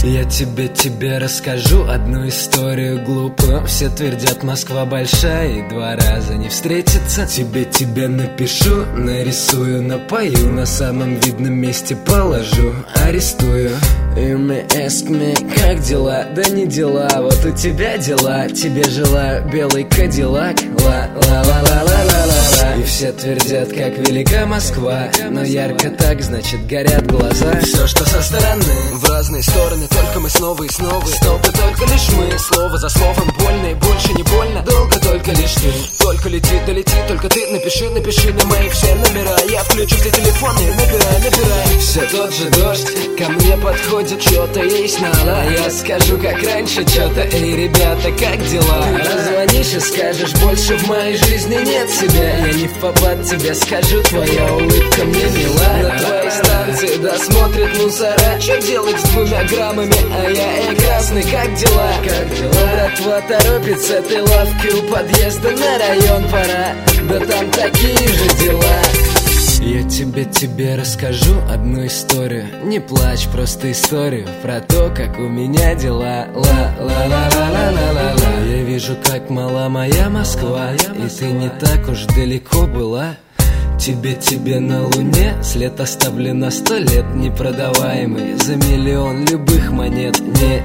Я тебе расскажу одну историю глупую. Все твердят, Москва большая и два раза не встретиться. Тебе напишу, нарисую, напою, на самом видном месте положу, арестую. You may ask me, как дела? Да не дела, вот у тебя дела. Тебе желаю белый кадиллак, ла-ла-ла-ла-ла-ла-ла. И все твердят, как велика Москва, но ярко так, значит горят глаза. Все, что со стороны, в разные стороны, только мы снова и снова. Стопы только лишь мы, слово за словом, больно и больше не больно. Долго только лишь ты, только летит, долетит, только ты. Напиши на мои все номера, я включу все телефоны, набирай. Все тот же дождь ко мне подходит, что-то есть надо. Я скажу, как раньше, что-то, эй, ребята, как дела? Позвонишь и скажешь, больше в моей жизни нет тебя. Я не в попад тебе скажу, твоя улыбка мне мила. На твоей станции досмотрит мусора, что делать с 2 граммами, а я красный, как дела? Братва торопит с этой лавки у подъезда, на район пора, да там такие же дела. Я тебе расскажу одну историю. Не плачь, просто историю про то, как у меня дела. Ла-ла-ла-ла-ла-ла-ла. Я вижу, как мала моя Москва, и ты не так уж далеко была. Тебе на луне след оставлен на 100 лет, непродаваемый за миллион любых монет. Не.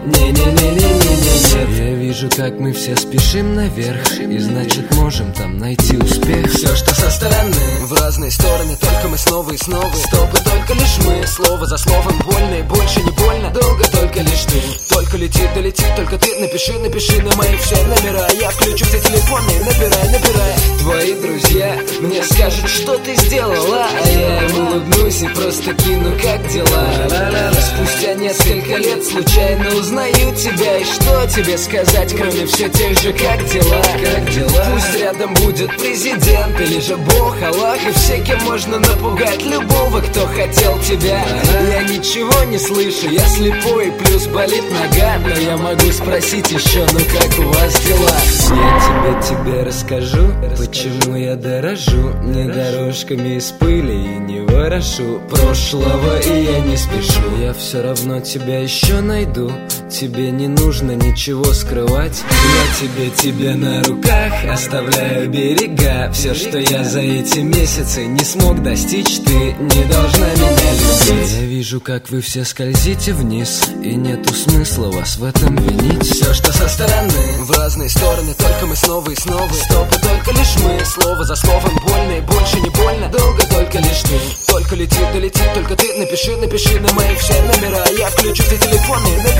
Я вижу, как мы все спешим наверх, и значит можем там найти успех. Все, что со стороны, в разные стороны, только мы снова и снова. Стопы только лишь мы, слово за словом, больно и больше не больно. Долго только лишь ты, только летит, долетит, только ты. Напиши на мои все номера, я включу все телефоны, набирай. Твои друзья мне скажут, что ты сделала, а я им улыбнусь и просто кину, как дела. Спустя несколько лет случайно узнаю тебя, и что тебе сказать, кроме все тех же, как дела? Пусть рядом будет президент или же Бог, Аллах, и все, кем можно напугать любого, кто хотел тебя. Я ничего не слышу, я слепой, плюс болит нога, но я могу спросить еще, ну как у вас дела? Я тебе расскажу, почему я дорожу не дорожками из пыли и не ворошу прошлого, и я не спешу. Я все равно тебя еще найду, тебе не нужно ничего скрывать. Я тебе на руках оставляю берега. Все, что я за эти месяцы не смог достичь, ты не должна меня любить. Я вижу, как вы все скользите вниз, и нету смысла вас в этом винить. Все, что со стороны, в разные стороны, только мы снова и снова. Стопы только лишь мы, слово за словом, больно и больше не больно. Долго только лишь ты, только летит, долетит, только ты. Напиши на мои все номера, я включу все телефоны.